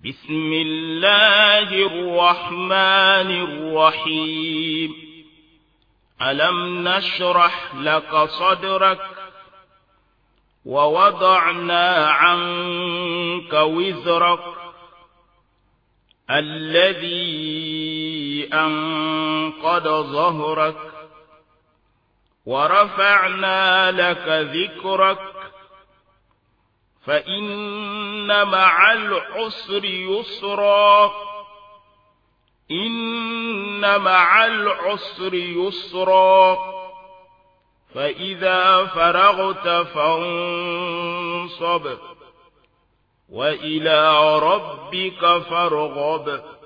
بسم الله الرحمن الرحيم ألم نشرح لك صدرك ووضعنا عنك وزرك الذي أنقض ظهرك ورفعنا لك ذكرك فإن مع العسر يسرا إن مع العسر يسرا فإذا فرغت فانصب وإلى ربك فارغب